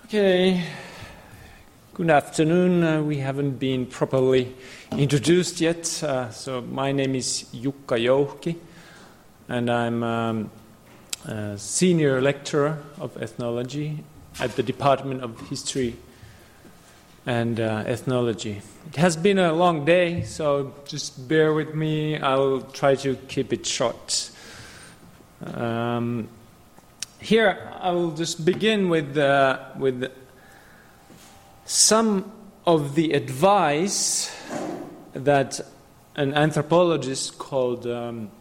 Okay, good afternoon. We haven't been properly introduced yet. So my name is Jukka Jouhki, and I'm a senior lecturer of ethnology at the Department of History and Ethnology. It has been a long day, so just bear with me. I'll try to keep it short. Here, I will just begin with some of the advice that an anthropologist called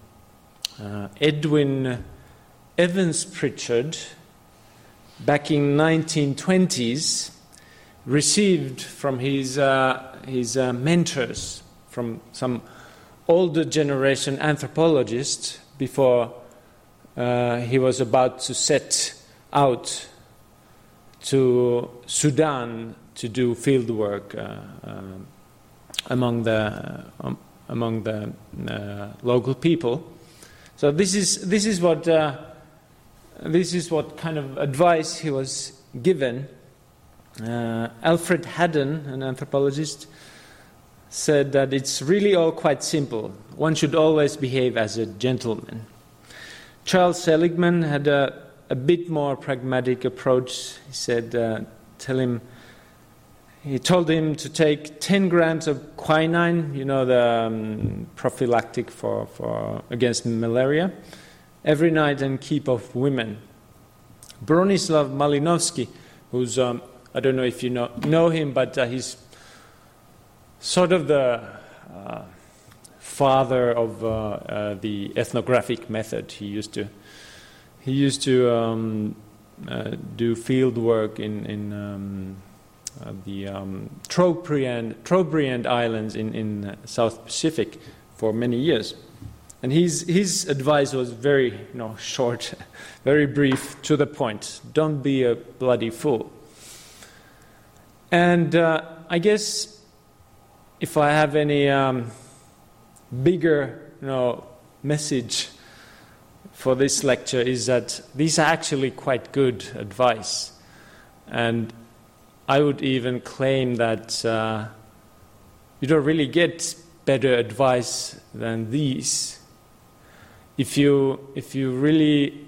Edwin Evans Pritchard, back in 1920s, received from his mentors, from some older generation anthropologists before he was about to set out to Sudan to do field work among the local people. So this is what kind of advice he was given. Alfred Haddon, an anthropologist, said that it's really all quite simple. One should always behave as a gentleman. Charles Seligman had a bit more pragmatic approach. He said, he told him to take 10 grams of quinine, the prophylactic for against malaria, every night and keep off women. Bronislaw Malinowski, who's, I don't know if you know him, but he's sort of the father of the ethnographic method. He used to do field work in the Trobriand Islands in South Pacific for many years, and his advice was very short, very brief, to the point. Don't be a bloody fool. And I guess if I have any bigger message for this lecture is that these are actually quite good advice, and I would even claim that you don't really get better advice than these. If you really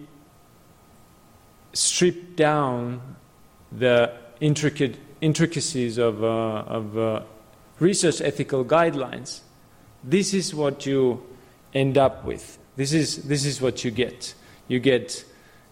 strip down the intricacies of research ethical guidelines, this is what you end up with. This is what you get. You get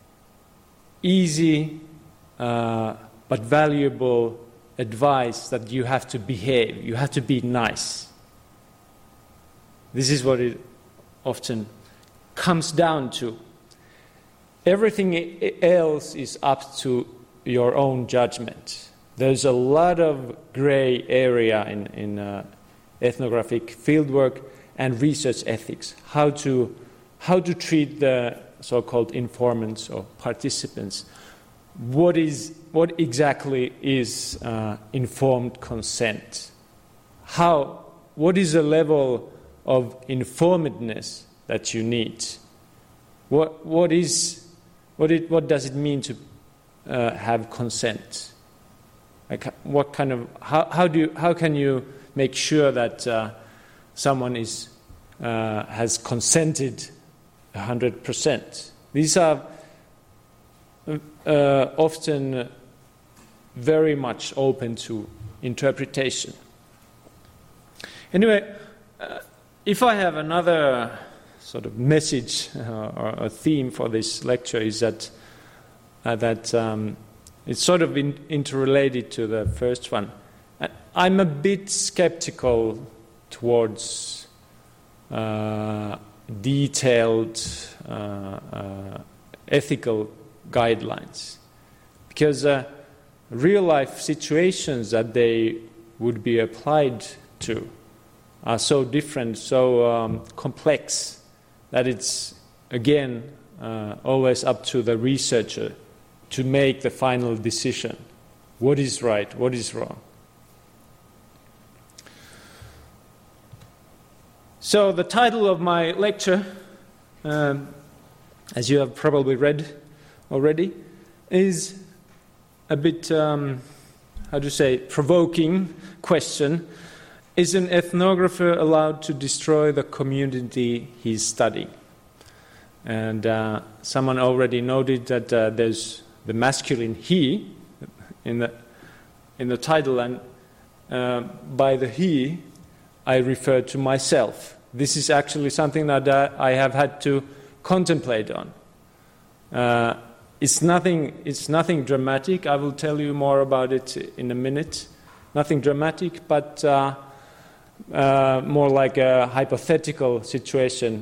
easy but valuable advice that you have to behave. You have to be nice. This is what it often comes down to. Everything else is up to your own judgment. There's a lot of gray area in ethnographic fieldwork and research ethics. How to treat the so-called informants or participants. What exactly is informed consent? What is the level of informedness that you need? What does it mean to have consent? Like what kind of how can you make sure that someone has consented 100%? These are often very much open to interpretation. Anyway, if I have another sort of message or a theme for this lecture, is that it's sort of interrelated to the first one. I'm a bit skeptical towards detailed ethical guidelines, because real-life situations that they would be applied to are so different, so complex, that it's, again, always up to the researcher to make the final decision. What is right? What is wrong? So the title of my lecture, as you have probably read already, is a bit, provoking question. Is an ethnographer allowed to destroy the community he's studying? And someone already noted that there's the masculine he in the title, and by the he, I refer to myself. This is actually something that I have had to contemplate on. It's nothing dramatic. I will tell you more about it in a minute. Nothing dramatic, but more like a hypothetical situation,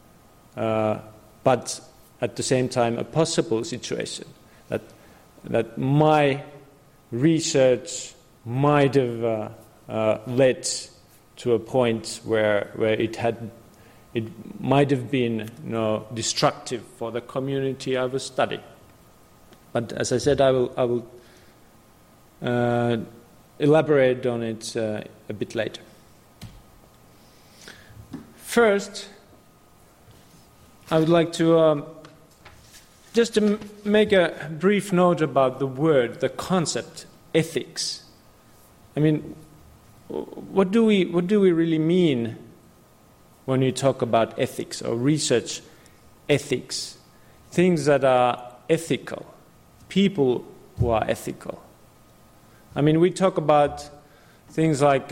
but at the same time a possible situation that my research might have led to a point where it might have been destructive for the community I was studying. But as I said, I will elaborate on it a bit later. First, I would like to just to make a brief note about the word, the concept, ethics. I mean, what do we really mean when we talk about ethics or research ethics? Things that are ethical, people who are ethical. I mean, we talk about things like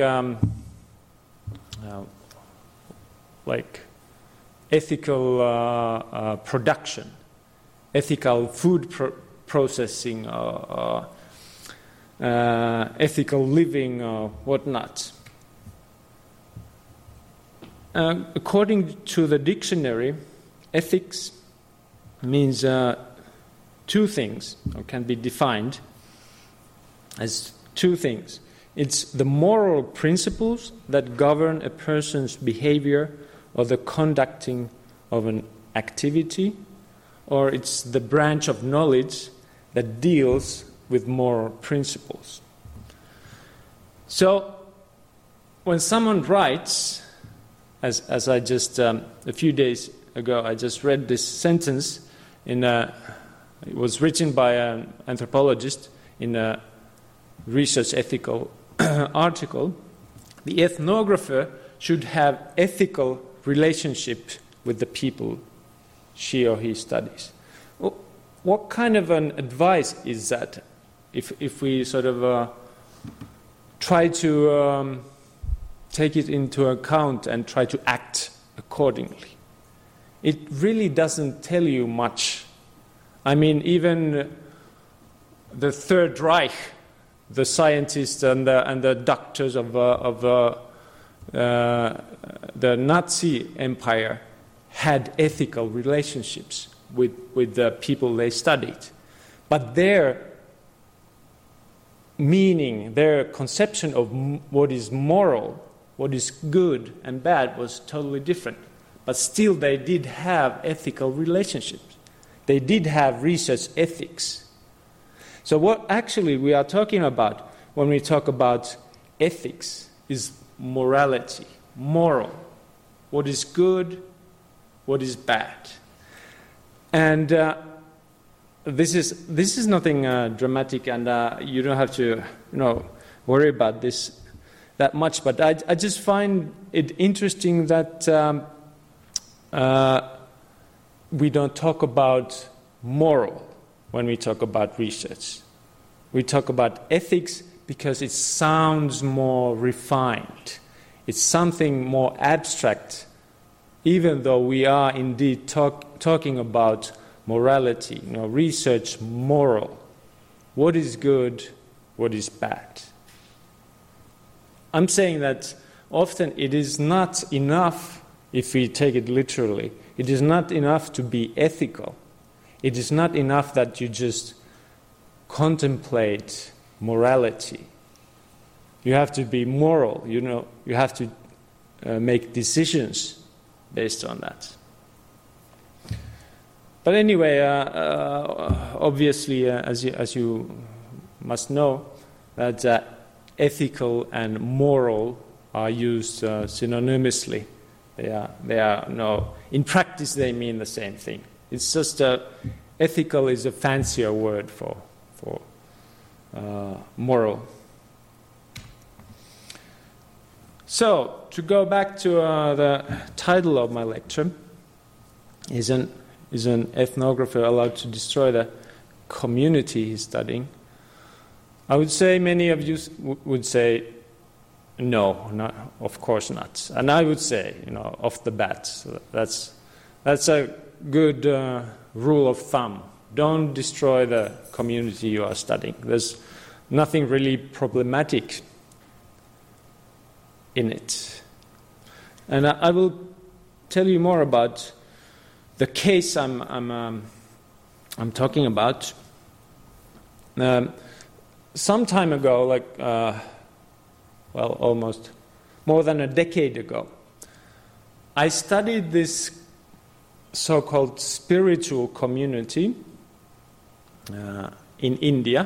ethical production, ethical food processing, or ethical living, or whatnot. According to the dictionary, ethics means two things, or can be defined as two things. It's the moral principles that govern a person's behavior or the conducting of an activity, or it's the branch of knowledge that deals with moral principles. So, when someone writes, as I just, a few days ago, I just read this sentence it was written by an anthropologist in a research ethical article. The ethnographer should have ethical relationship with the people she or he studies. Well, what kind of an advice is that if we sort of try to take it into account and try to act accordingly? It really doesn't tell you much. I mean, even the Third Reich, the scientists and the doctors of the Nazi Empire had ethical relationships with the people they studied. But their meaning, their conception of what is moral, what is good and bad was totally different. But still they did have ethical relationships. They did have research ethics. So what actually we are talking about when we talk about ethics is morality, moral. What is good, what is bad. And this is nothing dramatic, and you don't have to worry about this that much. But I just find it interesting that we don't talk about moral when we talk about research. We talk about ethics because it sounds more refined. It's something more abstract, even though we are indeed talking about morality, research moral. What is good, what is bad? I'm saying that often it is not enough, if we take it literally, it is not enough to be ethical. It is not enough that you just contemplate morality. You have to be moral, you have to make decisions based on that. But anyway, obviously, as you must know, that ethical and moral are used synonymously. They are no. In practice, they mean the same thing. It's just ethical is a fancier word for moral. So, to go back to the title of my lecture, is an ethnographer allowed to destroy the community he's studying? I would say many of you would say, no, not, of course not. And I would say, off the bat, so that's a good rule of thumb. Don't destroy the community you are studying. There's nothing really problematic in it. And I will tell you more about the case I'm talking about. Some time ago, almost more than a decade ago, I studied this so-called spiritual community in India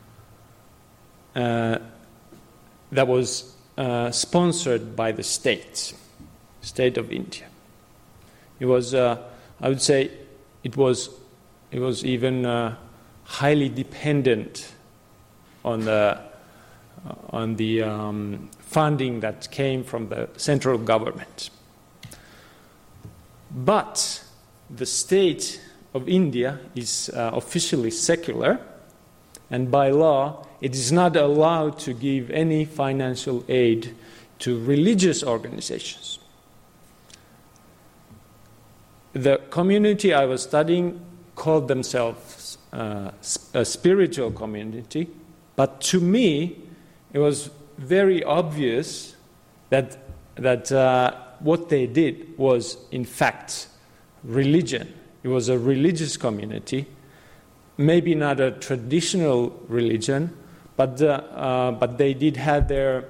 that was sponsored by the state of India. It was, I would say, it was even highly dependent on the funding that came from the central government. But the state of India is officially secular, and by law it is not allowed to give any financial aid to religious organizations. The community I was studying called themselves a spiritual community, but to me it was very obvious that what they did was in fact religion. It was a religious community, maybe not a traditional religion, but they did have their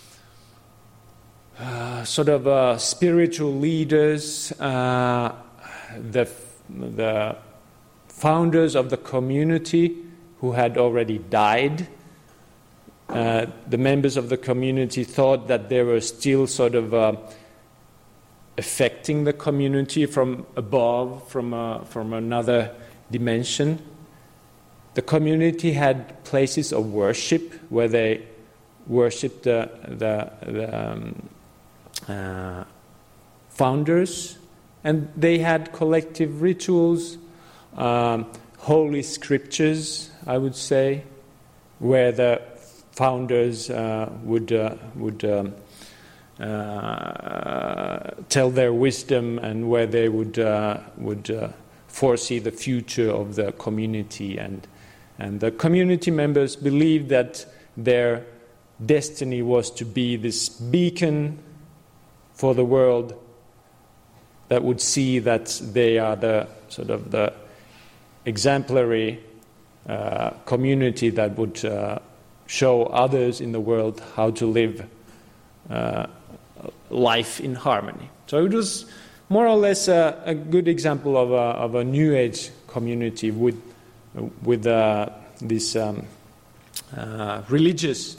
sort of spiritual leaders, the founders of the community who had already died. The members of the community thought that they were still sort of affecting the community from above, from another dimension. The community had places of worship where they worshipped the founders, and they had collective rituals, holy scriptures, I would say, where the founders would tell their wisdom, and where they would foresee the future of the community, and the community members believed that their destiny was to be this beacon for the world that would see that they are the sort of the exemplary community that would show others in the world how to live life in harmony. So it was more or less a good example of a New Age community with this religious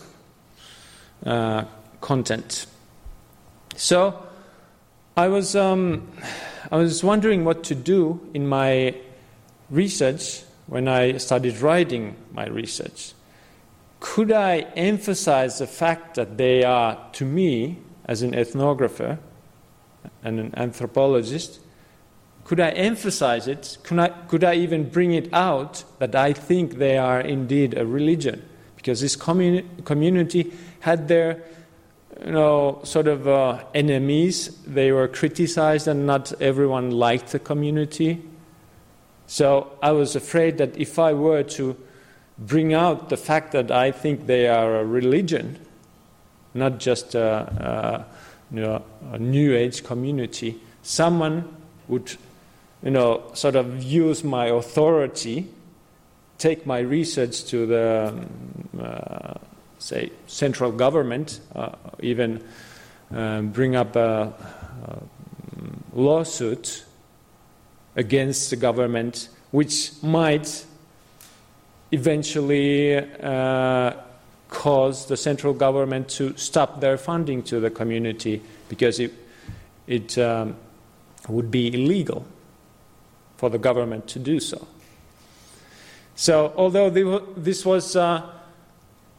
content. So I was wondering what to do in my research when I started writing my research. Could I emphasize the fact that they are, to me, as an ethnographer and an anthropologist, could I emphasize it? Could I even bring it out that I think they are indeed a religion? Because this community had their, sort of enemies. They were criticized, and not everyone liked the community. So I was afraid that if I were to bring out the fact that I think they are a religion, not just a New Age community, someone would, sort of use my authority, take my research to the, say, central government, even bring up a lawsuit against the government, which might eventually cause the central government to stop their funding to the community, because it would be illegal for the government to do so. So although this was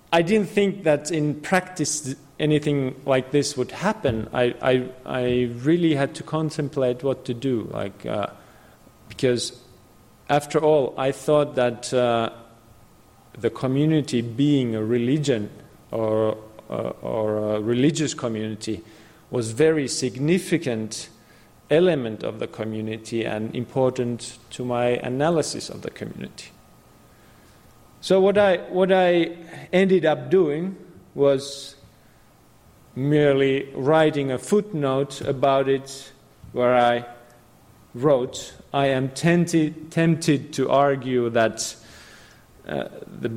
I didn't think that in practice anything like this would happen. I really had to contemplate what to do, because after all, I thought that the community being a religion or a religious community was very significant element of the community and important to my analysis of the community. So what I ended up doing was merely writing a footnote about it, where I wrote, I am tempted to argue that their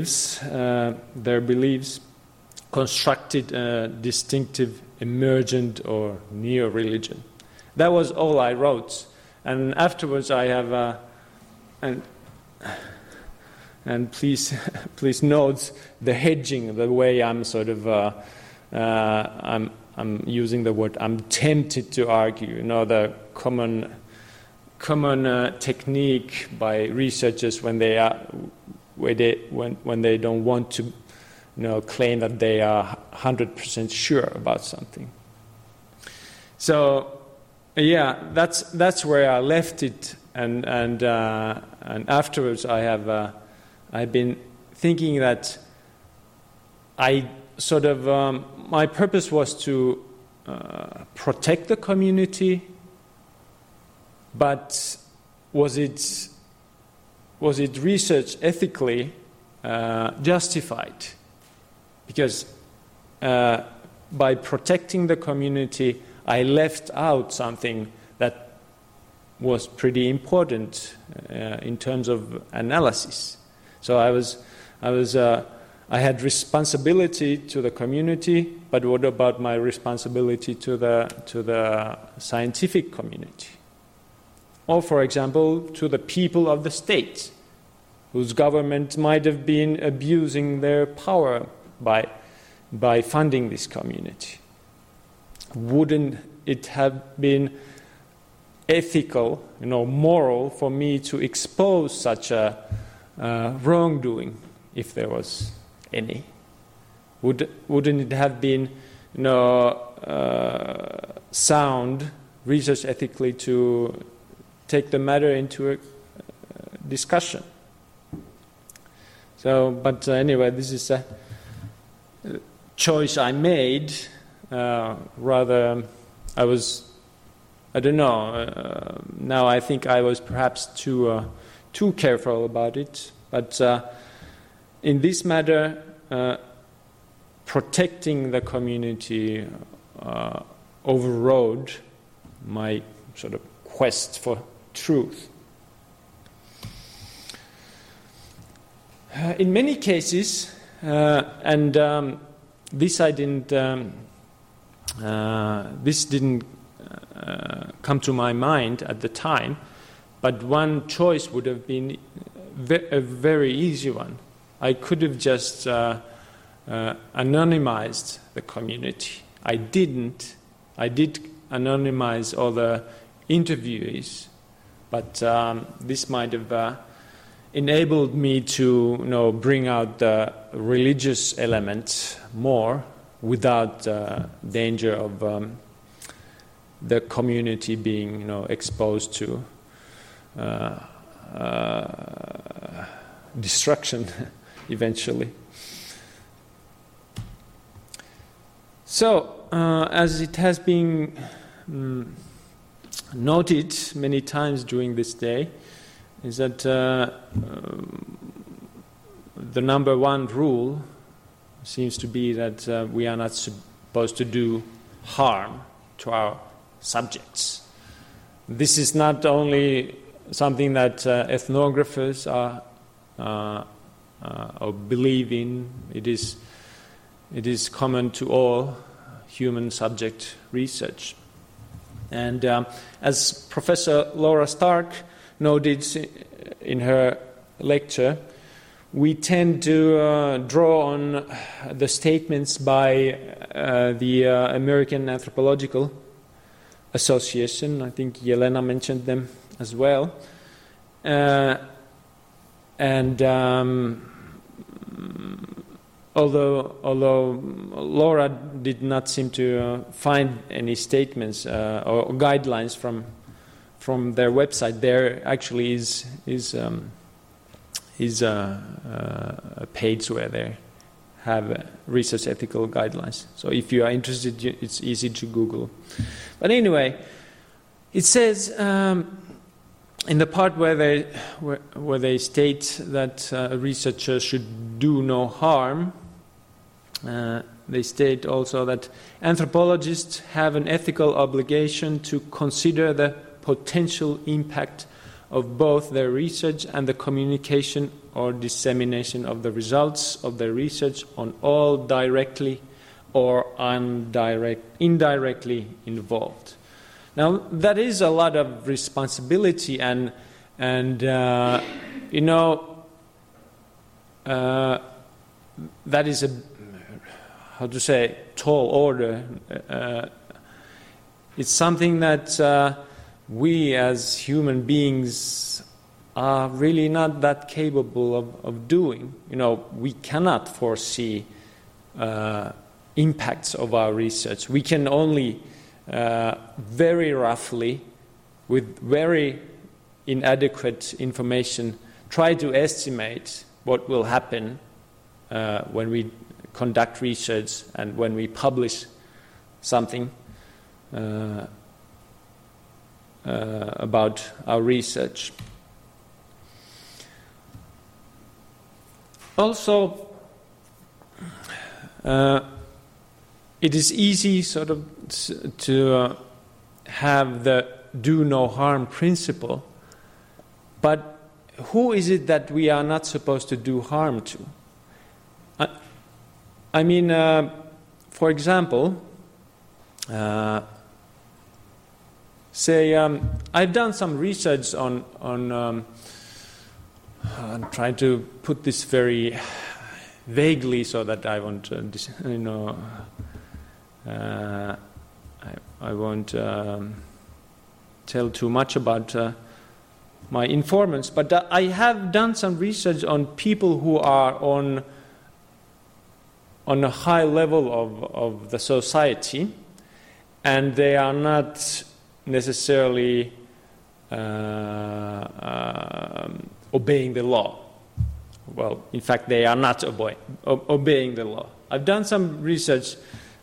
beliefs constructed a distinctive emergent or neo-religion. That was all I wrote. And afterwards I have and please note the hedging, the way I'm sort of I'm using the word I'm tempted to argue. You know, the common technique by researchers when they don't want to, claim that they are 100% sure about something. So, yeah, that's where I left it, and afterwards I've been thinking that I sort of my purpose was to protect the community, but was it research ethically justified? Because by protecting the community, I left out something that was pretty important in terms of analysis. So I had responsibility to the community, but what about my responsibility to the scientific community? Or, for example, to the people of the state, whose government might have been abusing their power by funding this community. Wouldn't it have been ethical, moral for me to expose such a wrongdoing, if there was any? Wouldn't it have been, sound, research ethically, to take the matter into a discussion? So, but anyway, this is a choice I made. Rather, I don't know. Now I think I was perhaps too careful about it. But in this matter, protecting the community overrode my sort of quest for truth. In many cases, and this didn't come to my mind at the time, but one choice would have been a very easy one. I could have just anonymized the community. I didn't. I did anonymize all the interviewees, but this might have enabled me to, bring out the religious element more without danger of the community being, exposed to destruction eventually. So, as it has been noted many times during this day, is that the number one rule seems to be that we are not supposed to do harm to our subjects. This is not only something that ethnographers or believe in. It is common to all human subject research. And as Professor Laura Stark noted in her lecture, we tend to draw on the statements by the American Anthropological Association. I think Yelena mentioned them as well. although Laura did not seem to find any statements or guidelines from their website, there actually is a page where they have research ethical guidelines. So if you are interested, it's easy to Google. But anyway, it says in the part where they state that researchers should do no harm, they state also that anthropologists have an ethical obligation to consider the potential impact of both their research and the communication or dissemination of the results of their research on all directly or indirectly involved. Now, that is a lot of responsibility, and that is a tall order. It's something that we as human beings are really not that capable of doing. We cannot foresee impacts of our research. We can only very roughly, with very inadequate information, try to estimate what will happen when we conduct research and when we publish something about our research. Also, it is easy sort of to have the do no harm principle, but who is it that we are not supposed to do harm to? I mean, for example, say I've done some research on I'm trying to put this very vaguely so that I won't, I won't tell too much about my informants, but I have done some research on people who are on a high level of the society, and they are not necessarily obeying the law. Well, in fact, they are not obeying the law. I've done some research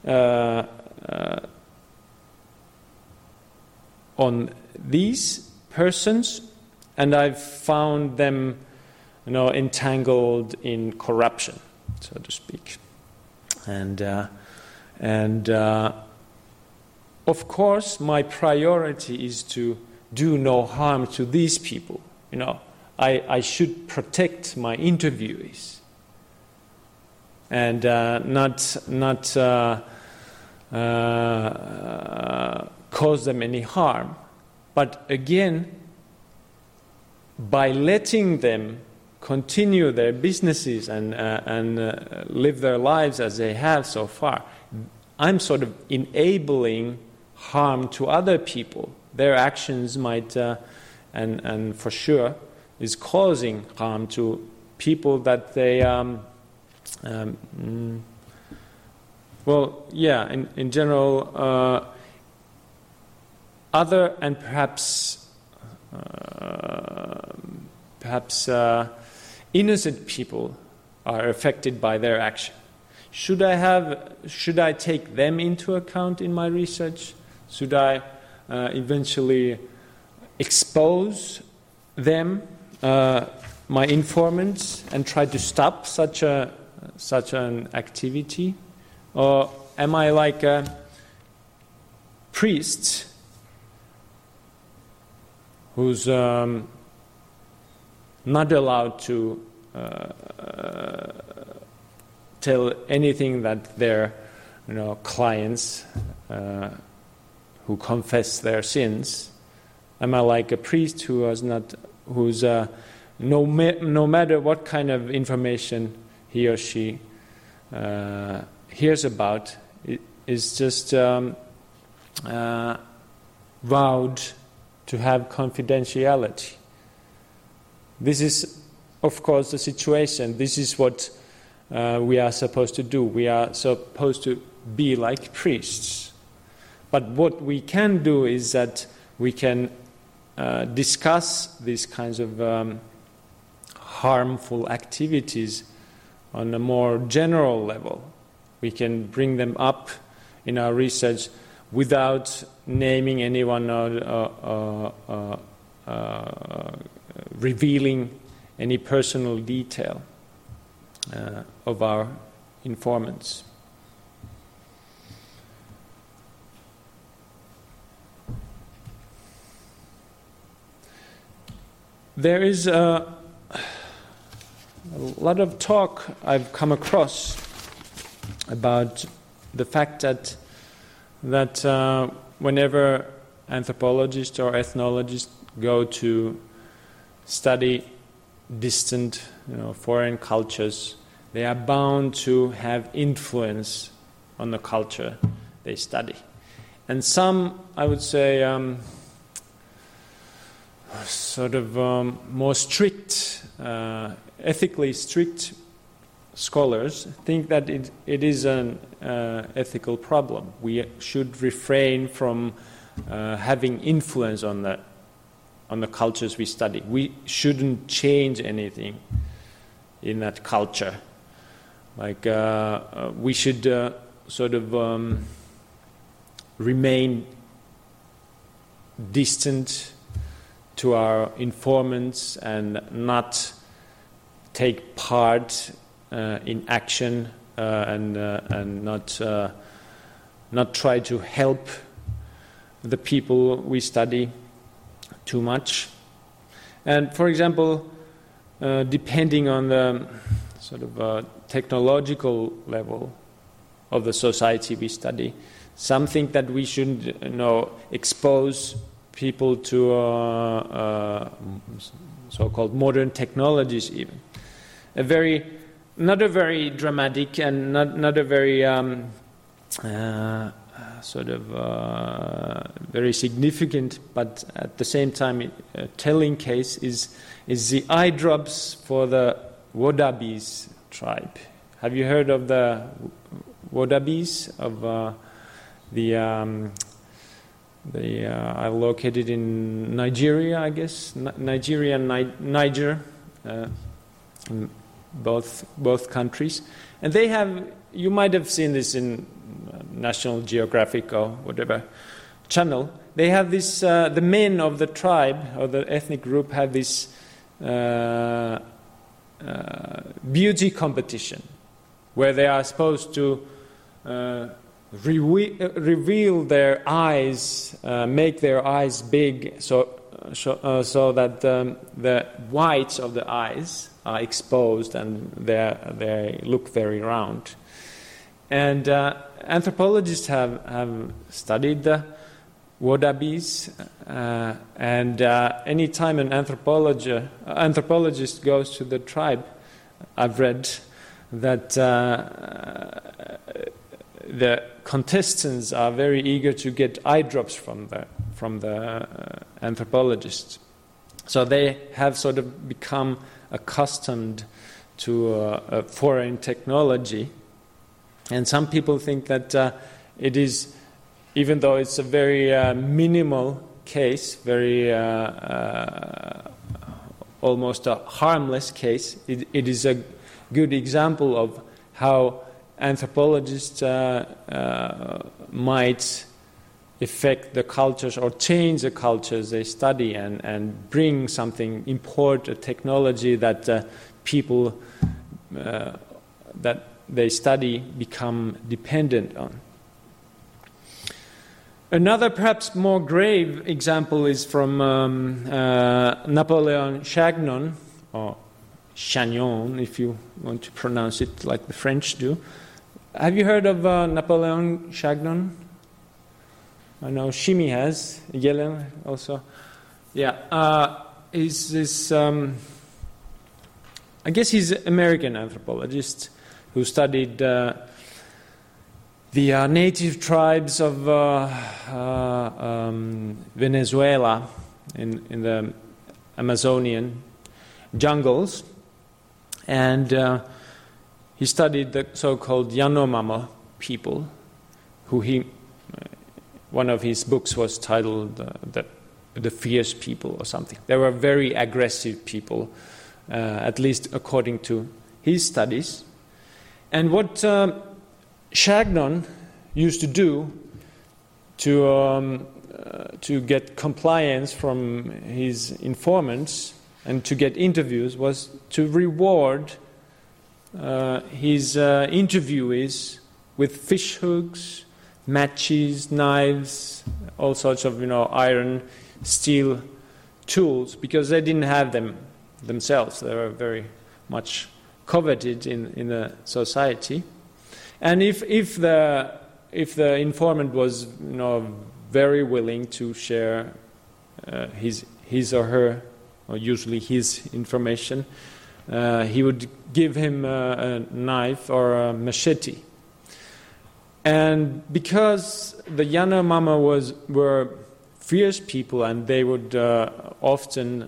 on these persons, and I've found them, entangled in corruption, so to speak. And of course, my priority is to do no harm to these people. I should protect my interviewees and not cause them any harm. But again, by letting them continue their businesses and live their lives as they have so far, I'm sort of enabling harm to other people. Their actions might, and for sure, is causing harm to people that they, in general, other and perhaps innocent people are affected by their action. Should I take them into account in my research? Should I eventually expose them, my informants, and try to stop such an activity? Or am I like a priest who's not allowed to tell anything that their clients who confess their sins? Am I like a priest who's no matter what kind of information he or she hears about, is just vowed to have confidentiality? This is, of course, the situation. This is what we are supposed to do. We are supposed to be like priests. But what we can do is that we can discuss these kinds of harmful activities on a more general level. We can bring them up in our research without naming anyone or revealing any personal detail of our informants. There is a lot of talk I've come across about the fact that whenever anthropologists or ethnologists go to study distant, foreign cultures, they are bound to have influence on the culture they study. And some, I would say, more strict, ethically strict scholars think that it is an ethical problem. We should refrain from having influence on the cultures we study. We shouldn't change anything in that culture. Like we should remain distant to our informants and not take part in action and not try to help the people we study too much. And for example, depending on the technological level of the society we study, some think that we shouldn't expose people to so-called modern technologies even. Not a very dramatic and not a very very significant, but at the same time a telling case is the eye drops for the Wodabis tribe. Have you heard of the Wodabis of they are located in Nigeria, I guess. Nigeria and Niger, in both countries. And they have, you might have seen this in National Geographic or whatever channel. They have this, the men of the tribe or the ethnic group have this beauty competition where they are supposed to reveal their eyes, make their eyes big, so that the whites of the eyes are exposed and they look very round. And anthropologists have studied the Wodabis, and any time an anthropologist goes to the tribe, I've read that the contestants are very eager to get eye drops from the anthropologists. So they have sort of become accustomed to foreign technology. And some people think that it is, even though it's a very minimal case, very almost a harmless case, it is a good example of how anthropologists might affect the cultures or change the cultures they study and bring something important, technology that people that they study become dependent on. Another perhaps more grave example is from Napoleon Chagnon, or Chagnon if you want to pronounce it like the French do. Have you heard of Napoleon Chagnon? I know Shimi has, Yellen also. Yeah, he's this, I guess he's an American anthropologist who studied the native tribes of Venezuela in the Amazonian jungles. And he studied the so-called Yanomamo people, one of his books was titled the Fierce People or something. They were very aggressive people, at least according to his studies. And what Chagnon used to do to get compliance from his informants and to get interviews was to reward his interviewees with fish hooks, matches, knives, all sorts of iron, steel tools, because they didn't have them themselves. They were very much coveted in the society. And if the informant was very willing to share his or her, or usually his information, he would give him a knife or a machete. And because the Yanomamo were fierce people, and they would often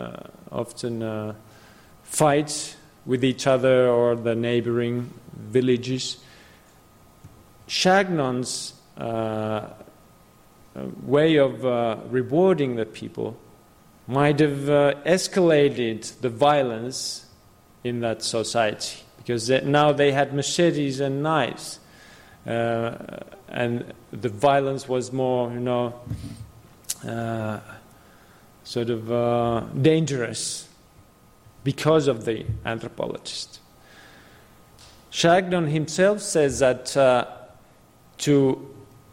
fight with each other or the neighboring villages, Chagnon's way of rewarding the people might have escalated the violence in that society, because now they had machetes and knives, and the violence was more, dangerous because of the anthropologist. Chagnon himself says that to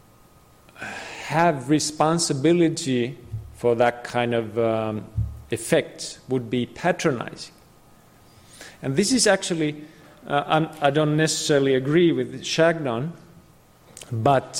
have responsibility for that kind of effect would be patronizing. And this is actually, I don't necessarily agree with Chagnon, but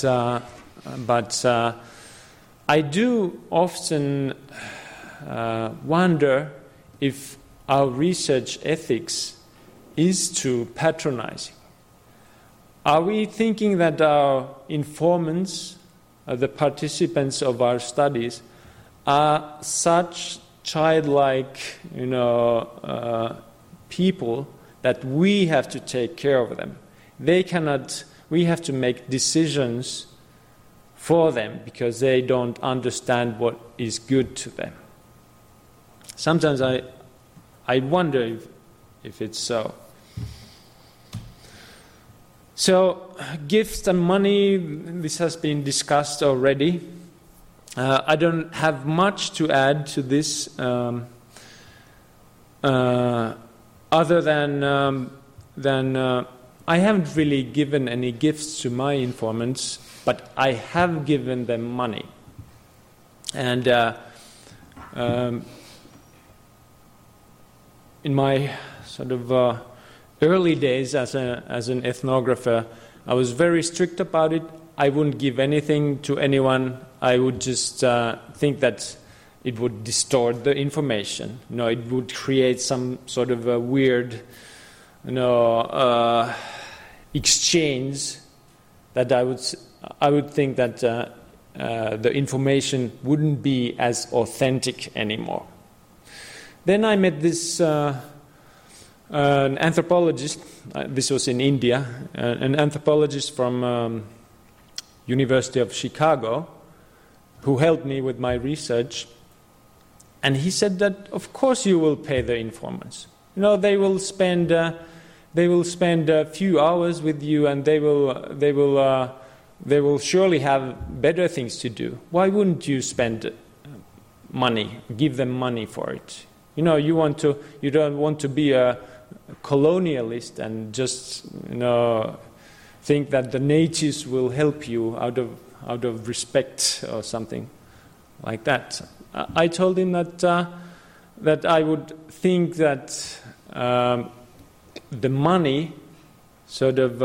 I do often wonder if our research ethics is too patronizing. Are we thinking that our informants, the participants of our studies, are such childlike, people that we have to take care of them? We have to make decisions for them because they don't understand what is good to them. Sometimes I wonder if it's so. So, gifts and money, this has been discussed already. I don't have much to add to this other than I haven't really given any gifts to my informants, but I have given them money. And in my sort of early days as an ethnographer, I was very strict about it. I wouldn't give anything to anyone. I would just think that it would distort the information. It would create some sort of a weird, exchange that I would think that the information wouldn't be as authentic anymore. Then I met this an anthropologist. This was in India, an anthropologist from University of Chicago, who helped me with my research. And he said that, of course, you will pay the informants. They will spend a few hours with you, and they will surely have better things to do. Why wouldn't you spend money, give them money for it? You don't want to be a colonialist and just think that the natives will help you out of respect or something like that. I told him that I would think that the money sort of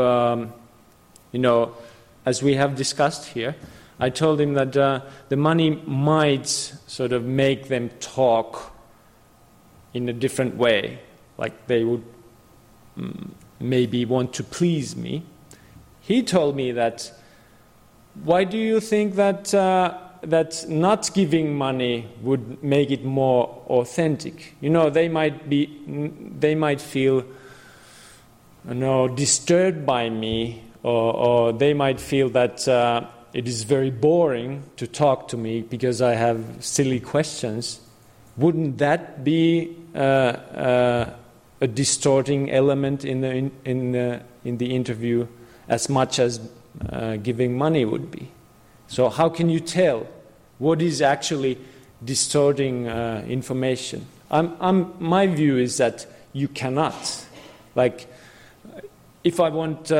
as we have discussed here, I told him that the money might sort of make them talk in a different way, like they would maybe want to please me. He told me that, why do you think that not giving money would make it more authentic? They might feel disturbed by me, or they might feel that it is very boring to talk to me because I have silly questions. Wouldn't that be a distorting element in the interview as much as giving money would be? So how can you tell what is actually distorting information? My view is that you cannot. Like, if I want,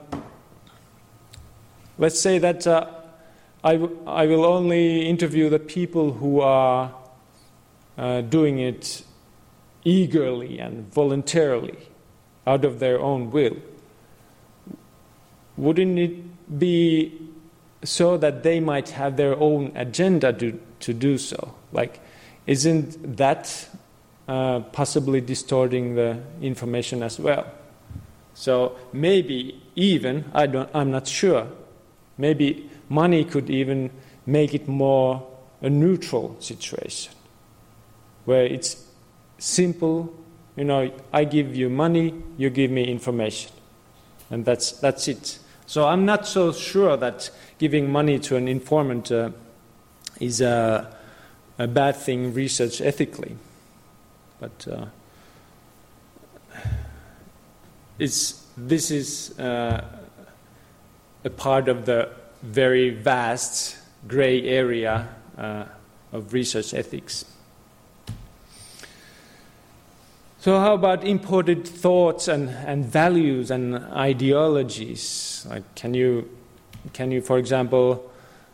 let's say that I will only interview the people who are doing it eagerly and voluntarily, out of their own will. Wouldn't it be so that they might have their own agenda to do so? Like, isn't that possibly distorting the information as well? So maybe even, I'm not sure, maybe money could even make it more a neutral situation, where it's simple, I give you money, you give me information, and that's it. So I'm not so sure that giving money to an informant is a bad thing research ethically. But this is a part of the very vast grey area of research ethics. So how about imported thoughts and values and ideologies? Like, can you, for example,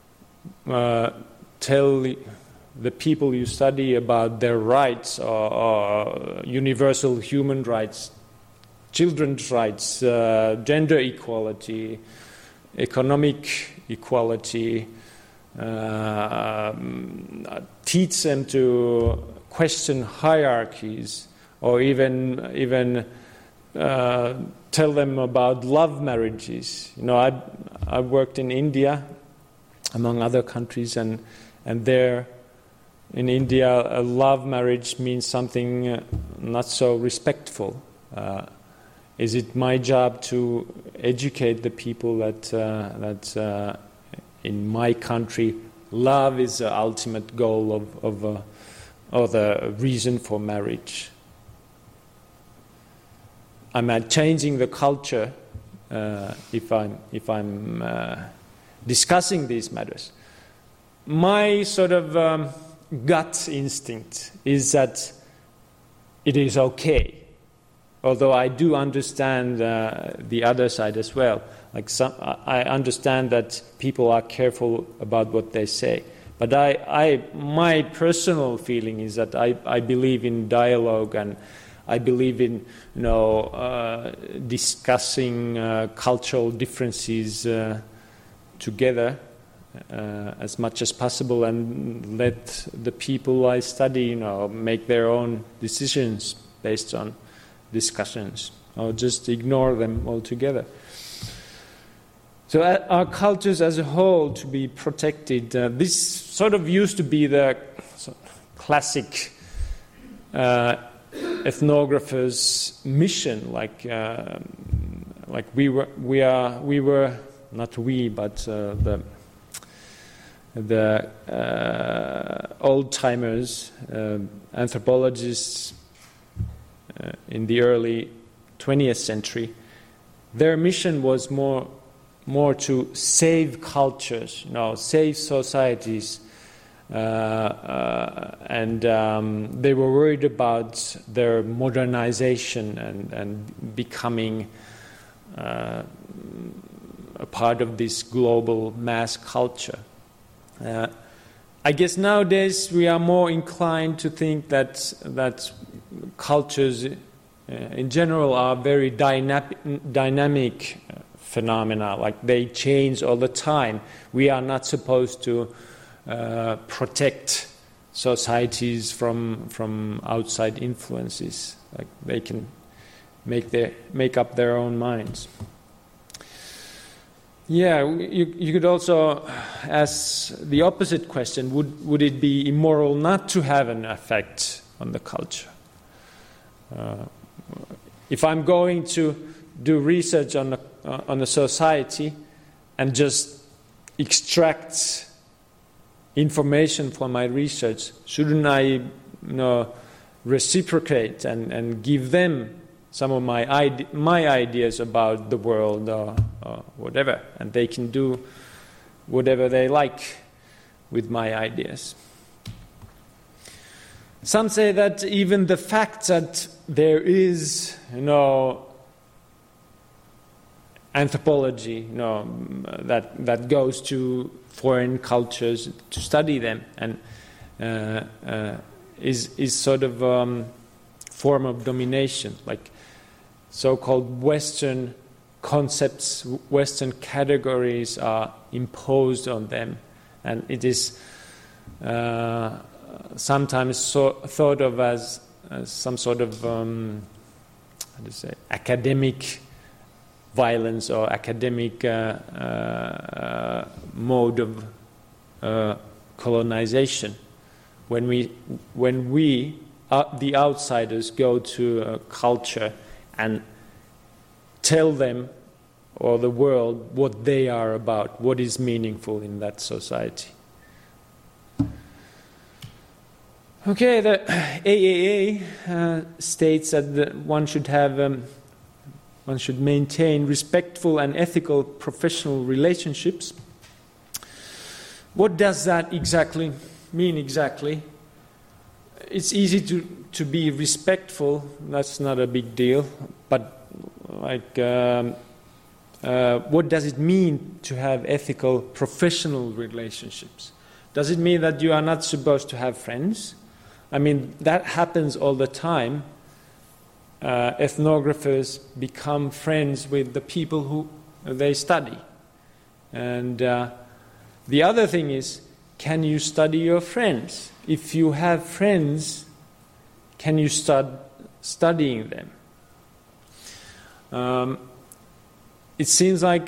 tell the people you study about their rights, or universal human rights, children's rights, gender equality, economic equality, teach them to question hierarchies, or even tell them about love marriages? I worked in India, among other countries, and there in India, a love marriage means something not so respectful. Is it my job to educate the people that in my country, love is the ultimate goal or the reason for marriage? Am I changing the culture if I'm discussing these matters? My sort of gut instinct is that it is okay, although I do understand the other side as well. Like, I understand that people are careful about what they say, but my personal feeling is that I believe in dialogue, and I believe in discussing cultural differences together as much as possible, and let the people I study make their own decisions based on discussions, or just ignore them altogether. So our cultures as a whole to be protected, this sort of used to be the classic ethnographer's mission, like we were not we, but the old-timers, anthropologists in the early 20th century. Their mission was more to save cultures, save societies, and they were worried about their modernization and becoming a part of this global mass culture. I guess nowadays we are more inclined to think that cultures in general are very dynamic phenomena, like they change all the time. We are not supposed to protect societies from outside influences. Like, they can make up their own minds. Yeah, you could also ask the opposite question: would it be immoral not to have an effect on the culture? If I'm going to do research on a society and just extract information from my research? Shouldn't I reciprocate and give them some of my ideas about the world or whatever, and they can do whatever they like with my ideas? Some say that even the fact that there is, anthropology, that goes to foreign cultures to study them, and is sort of form of domination, like so-called Western concepts, Western categories are imposed on them, and it is sometimes thought of as some sort of academic violence or academic mode of colonization. When we the outsiders, go to a culture and tell them or the world what they are about, what is meaningful in that society. Okay, the AAA states that one should maintain respectful and ethical professional relationships. What does that exactly mean? It's easy to be respectful. That's not a big deal. But what does it mean to have ethical professional relationships? Does it mean that you are not supposed to have friends? I mean, that happens all the time. Ethnographers become friends with the people who they study. And the other thing is, can you study your friends? If you have friends, can you start studying them? It seems like,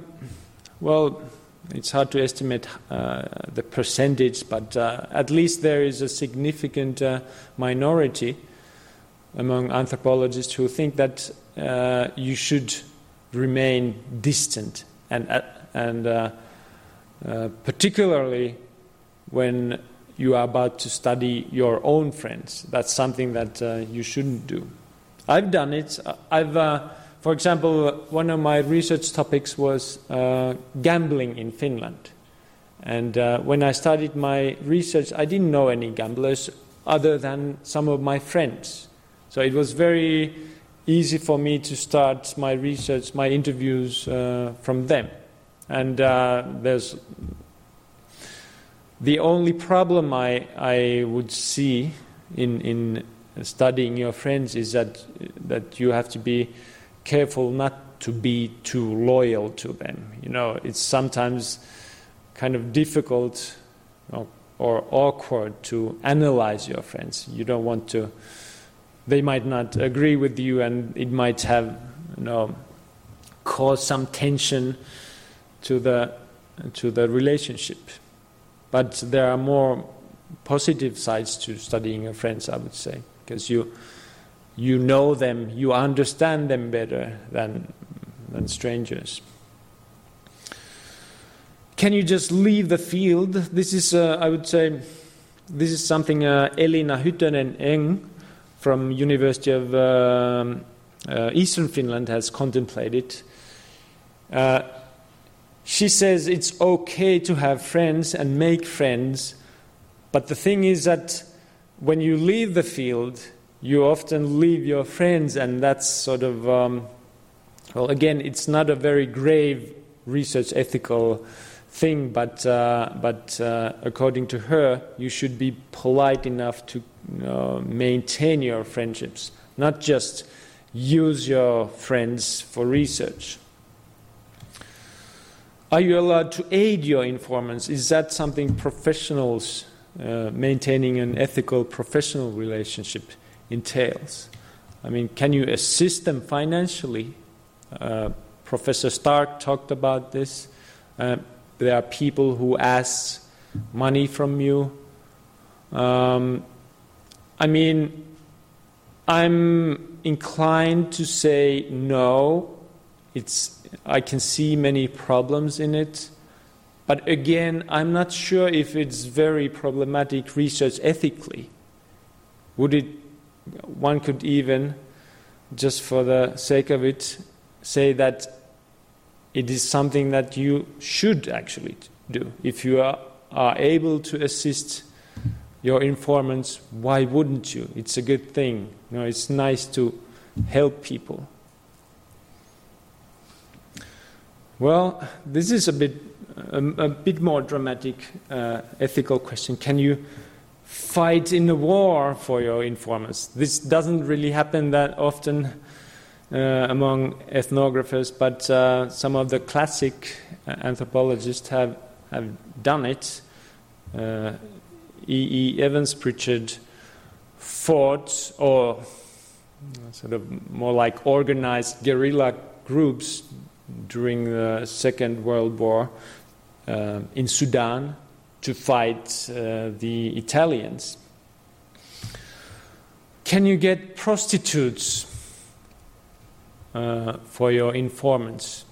it's hard to estimate the percentage, but at least there is a significant minority among anthropologists who think that you should remain distant, and particularly when you are about to study your own friends. That's something that you shouldn't do. I've done it. For example, one of my research topics was gambling in Finland. And when I started my research, I didn't know any gamblers other than some of my friends. So it was very easy for me to start my research, my interviews from them. And there's the only problem I would see in studying your friends is that you have to be careful not to be too loyal to them. It's sometimes kind of difficult or awkward to analyze your friends. You don't want to. They might not agree with you, and it might have, cause some tension to the relationship. But there are more positive sides to studying your friends, I would say, because you know them, you understand them better than strangers. Can you just leave the field? This is, I would say, this is something Elina Hytönen-Eng from University of Eastern Finland has contemplated. She says it's okay to have friends and make friends, but the thing is that when you leave the field, you often leave your friends, and that's sort of, again, it's not a very grave research ethical thing, but according to her, you should be polite enough to maintain your friendships, not just use your friends for research. Are you allowed to aid your informants? Is that something professionals, maintaining an ethical professional relationship, entails? I mean, can you assist them financially? Professor Stark talked about this. There are people who ask money from you. I mean, I'm inclined to say no, I can see many problems in it. But again, I'm not sure if it's very problematic research ethically. One could even, just for the sake of it, say that it is something that you should actually do. If you are able to assist your informants, why wouldn't you? It's a good thing. It's nice to help people. Well, this is a bit more dramatic ethical question. Can you fight in a war for your informants? This doesn't really happen that often among ethnographers, but some of the classic anthropologists have done it. E. Evans Pritchard fought, or sort of more like organized guerrilla groups during the Second World War in Sudan to fight the Italians. Can you get prostitutes for your informants?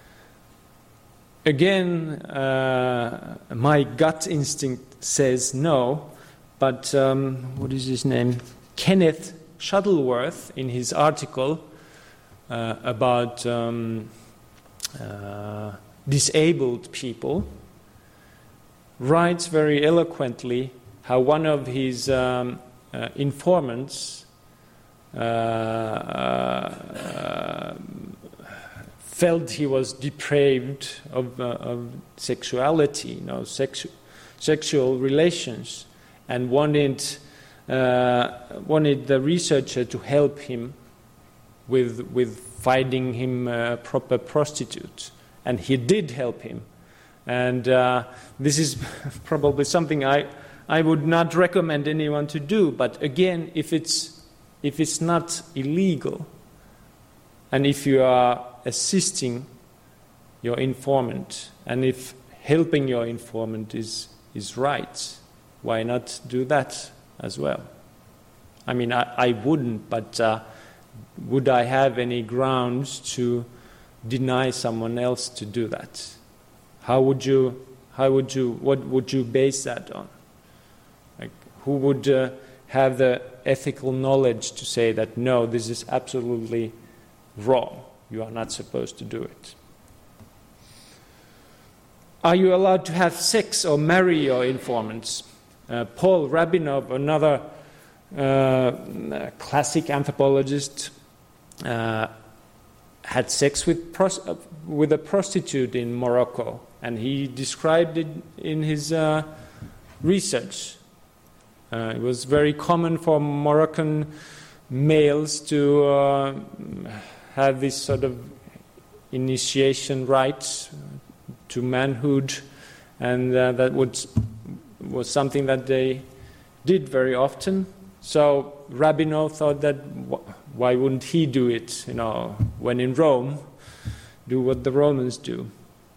Again, my gut instinct says no, but what is his name? Kenneth Shuttleworth, in his article about disabled people, writes very eloquently how one of his informants felt he was depraved of sexuality, sexual relations, and wanted the researcher to help him with finding him a proper prostitute. And he did help him. And this is probably something I would not recommend anyone to do. But again, if it's not illegal, and if you are assisting your informant, and if helping your informant is right, why not do that as well? I mean, I wouldn't, but would I have any grounds to deny someone else to do that? What would you base that on? Like, who would have the ethical knowledge to say that no, this is absolutely wrong, you are not supposed to do it? Are you allowed to have sex or marry your informants? Paul Rabinov, another classic anthropologist, had sex with a prostitute in Morocco, and he described it in his research. It was very common for Moroccan males to have this sort of initiation rites to manhood, and that was something that they did very often. So Rabinov thought that why wouldn't he do it? When in Rome, do what the Romans do.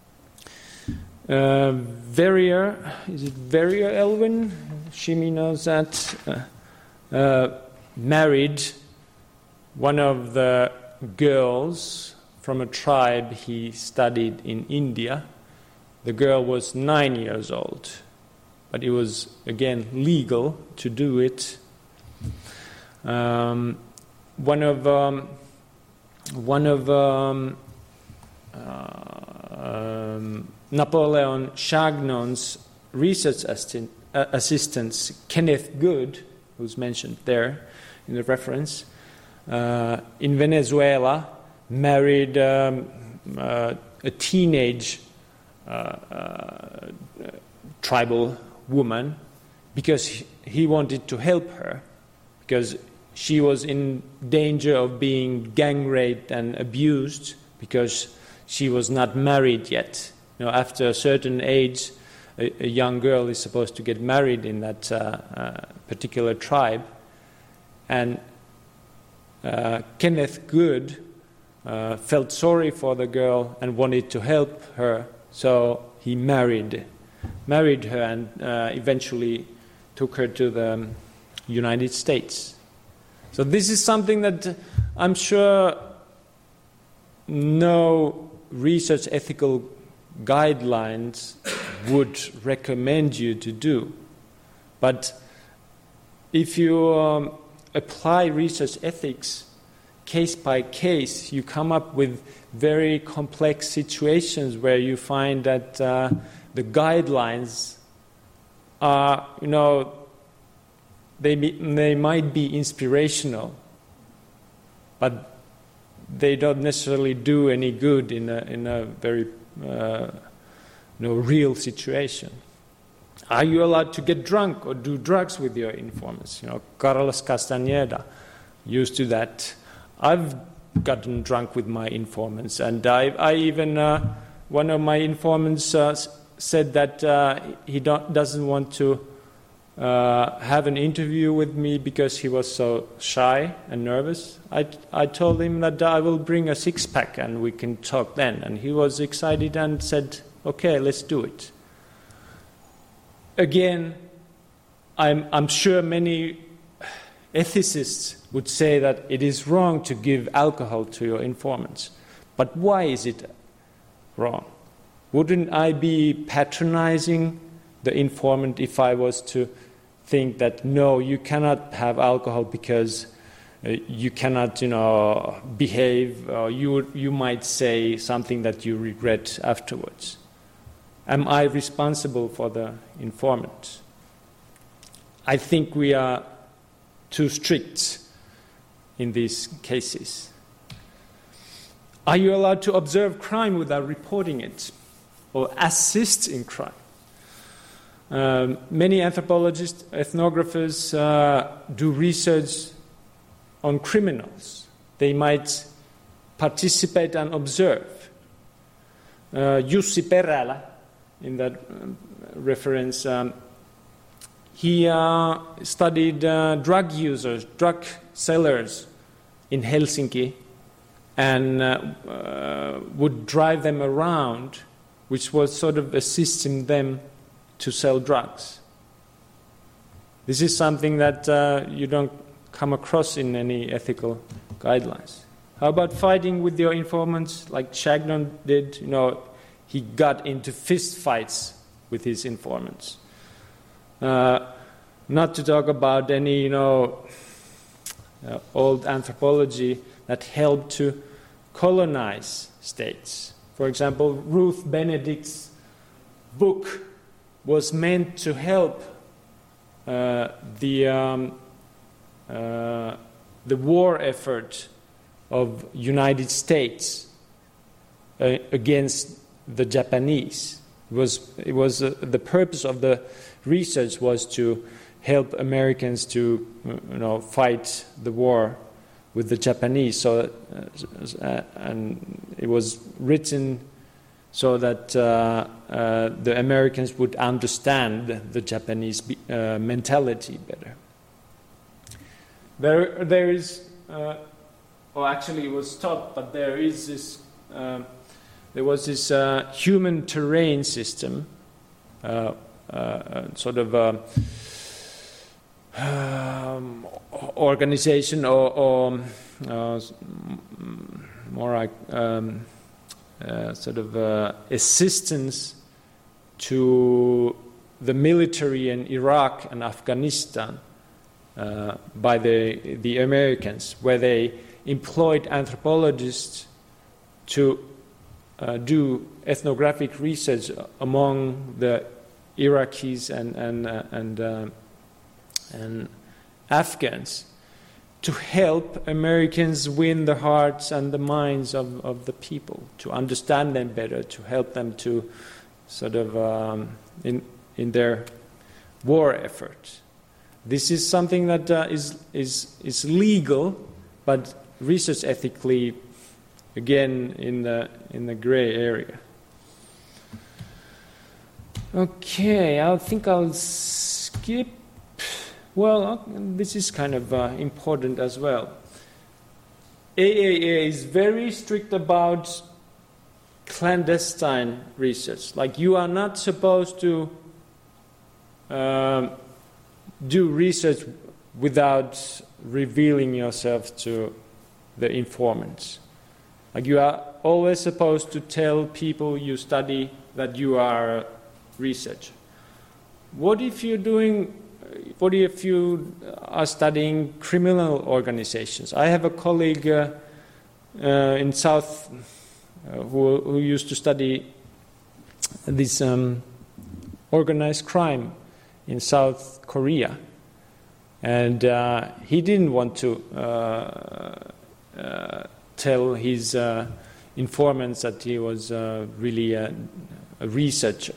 Verrier, is it Verrier Elwin? Shimi knows that. Married one of the girls from a tribe he studied in India. The girl was 9 years old, but it was, again, legal to do it. One of Napoleon Chagnon's research assistants, Kenneth Good, who's mentioned there in the reference, in Venezuela, married a teenage tribal woman because he wanted to help her, because she was in danger of being gang raped and abused because she was not married yet. After a certain age, a young girl is supposed to get married in that particular tribe. And Kenneth Good felt sorry for the girl and wanted to help her, so he married her and eventually took her to the United States. So this is something that I'm sure no research ethical guidelines would recommend you to do. But if you apply research ethics case by case, you come up with very complex situations where you find that the guidelines are, they might be inspirational, but they don't necessarily do any good in a very real situation. Are you allowed to get drunk or do drugs with your informants? Carlos Castañeda used to that. I've gotten drunk with my informants, and I even one of my informants said that he doesn't want to have an interview with me because he was so shy and nervous. I told him that I will bring a six-pack and we can talk then, and he was excited and said, "Okay, let's do it." Again, I'm sure many ethicists would say that it is wrong to give alcohol to your informants. But why is it wrong? Wouldn't I be patronizing the informant if I was to think that, no, you cannot have alcohol because you cannot, behave, or you might say something that you regret afterwards? Am I responsible for the informant? I think we are too strict in these cases. Are you allowed to observe crime without reporting it or assist in crime? Many anthropologists, ethnographers do research on criminals. They might participate and observe. Jussi Perälä, in that reference, he studied drug users, drug sellers in Helsinki, and would drive them around, which was sort of assisting them to sell drugs. This is something that you don't come across in any ethical guidelines. How about fighting with your informants, like Chagnon did? He got into fist fights with his informants. Not to talk about any, old anthropology that helped to colonize states. For example, Ruth Benedict's book was meant to help the war effort of United States against the Japanese. It was the purpose of the research was to help Americans to fight the war with the Japanese. So and it was written so that the Americans would understand the Japanese mentality better. There is, or actually it was taught, but there is this. There was this human terrain system, sort of organization or more like sort of assistance to the military in Iraq and Afghanistan by the Americans, where they employed anthropologists to do ethnographic research among the Iraqis and Afghans to help Americans win the hearts and the minds of the people, to understand them better, to help them to sort of in their war effort. This is something that is legal, but research ethically, again, in the gray area. Okay, I think I'll skip. Well, this is kind of important as well. AAA is very strict about clandestine research. Like, you are not supposed to do research without revealing yourself to the informants. Like you are always supposed to tell people you study that you are a researcher. What if you are studying criminal organizations? I have a colleague in South who used to study this organized crime in South Korea, and he didn't want to tell his informants that he was really a researcher.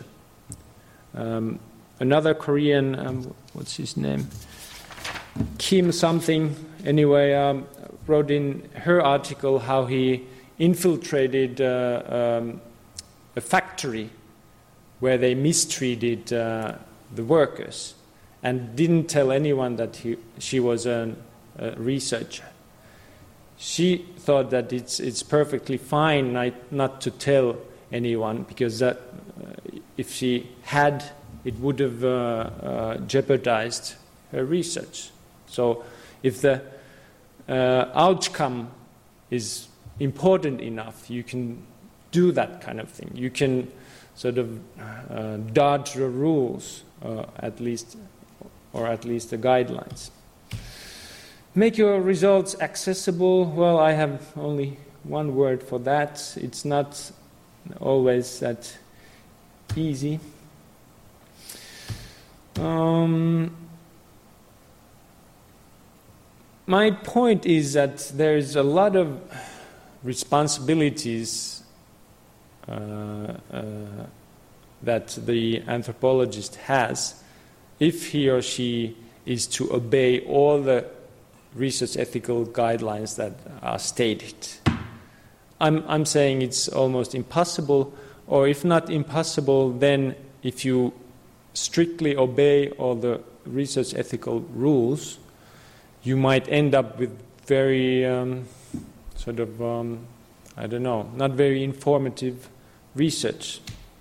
Another Korean, what's his name? Kim something, anyway, wrote in her article how he infiltrated a factory where they mistreated the workers and didn't tell anyone that she was a researcher. She thought that it's perfectly fine not to tell anyone, because that if she had, it would have jeopardized her research. So if the outcome is important enough, you can do that kind of thing. You can sort of dodge the rules, at least the guidelines. Make your results accessible. Well, I have only one word for that. It's not always that easy. My point is that there is a lot of responsibilities that the anthropologist has if he or she is to obey all the research ethical guidelines that are stated. I'm saying it's almost impossible, or if not impossible, then if you strictly obey all the research ethical rules, you might end up with very not very informative research.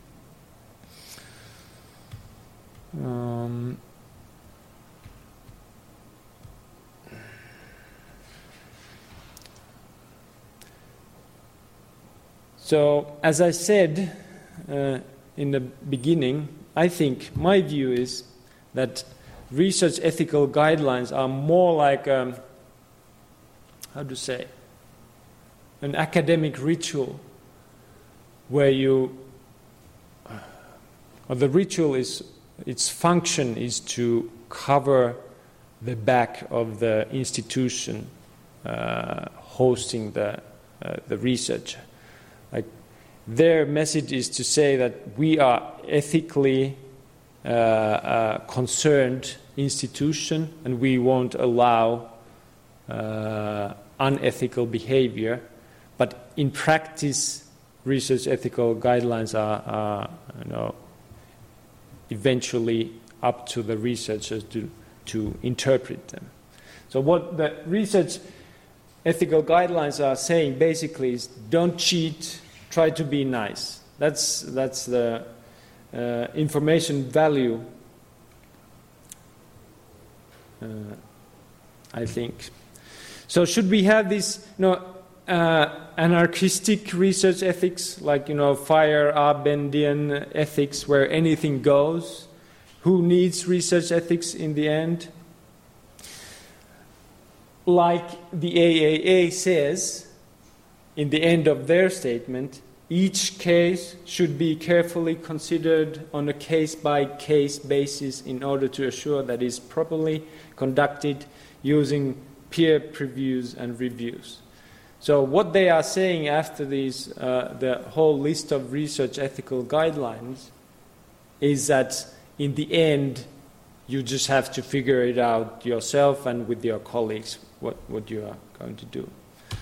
So, as I said in the beginning, I think my view is that research ethical guidelines are more like, an academic ritual where the ritual is, its function is to cover the back of the institution hosting the research. Like, their message is to say that we are ethically concerned institution, and we won't allow unethical behavior. But in practice, research ethical guidelines are eventually up to the researchers to interpret them. So what the research ethical guidelines are saying basically is, don't cheat, try to be nice. That's the information value, I think. So should we have this anarchistic research ethics, like Feyerabend'ian ethics, where anything goes? Who needs research ethics in the end? Like the AAA says in the end of their statement, each case should be carefully considered on a case-by-case basis in order to assure that it is properly conducted using peer previews and reviews. So what they are saying after these, the whole list of research ethical guidelines, is that in the end you just have to figure it out yourself and with your colleagues what you are going to do.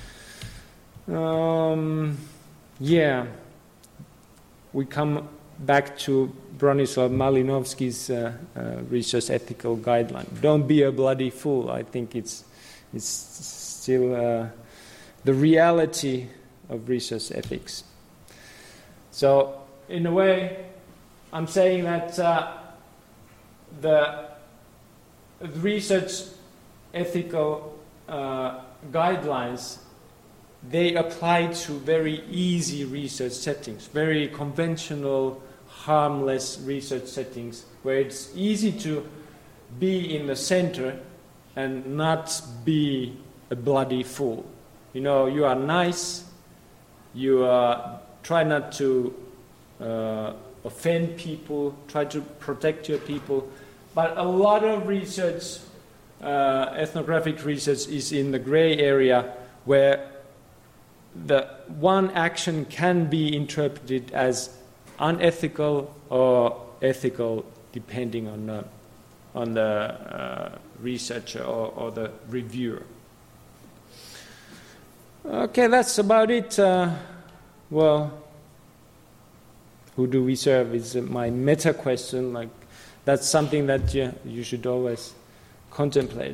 We come back to Bronislaw Malinovsky's research ethical guideline. Don't be a bloody fool. I think it's still the reality of research ethics. So, in a way, I'm saying that the research ethical guidelines, they apply to very easy research settings, very conventional, harmless research settings, where it's easy to be in the center and not be a bloody fool. You know, you are nice, you try not to offend people, try to protect your people, but a lot of research, ethnographic research, is in the gray area where the one action can be interpreted as unethical or ethical, depending on the researcher or the reviewer. Okay, that's about it. Well, who do we serve is my meta question. Like, that's something that you should always contemplate.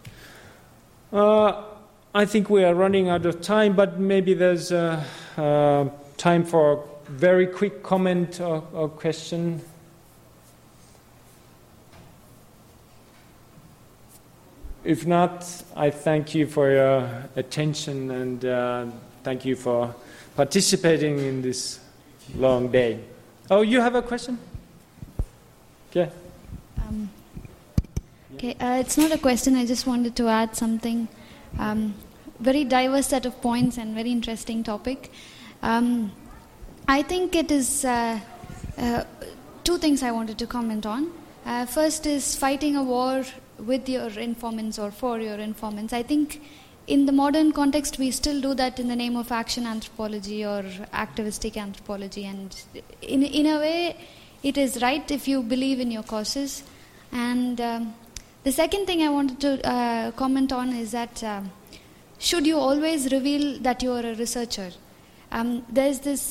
I think we are running out of time, but maybe there's time for a very quick comment or question. If not, I thank you for your attention and thank you for participating in this long day. Oh, you have a question? Okay. It's not a question, I just wanted to add something. Very diverse set of points and very interesting topic. I think it is two things I wanted to comment on. First is fighting a war with your informants or for your informants. I think in the modern context we still do that in the name of action anthropology or activistic anthropology, and in a way it is right if you believe in your causes. And the second thing I wanted to comment on is that should you always reveal that you are a researcher? There's this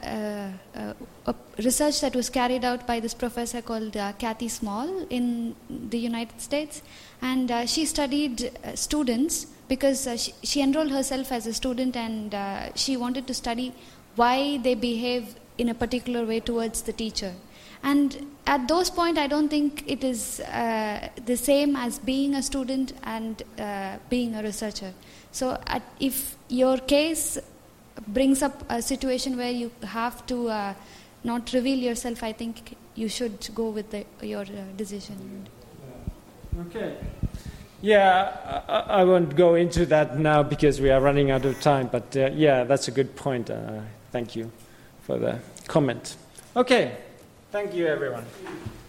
research that was carried out by this professor called Kathy Small in the United States, and she studied students because she enrolled herself as a student, and she wanted to study why they behave in a particular way towards the teacher. And at those points, I don't think it is the same as being a student and being a researcher. So if your case brings up a situation where you have to not reveal yourself, I think you should go with your decision. Okay. Yeah, I won't go into that now because we are running out of time, but yeah, that's a good point. Thank you for the comment. Okay, thank you everyone.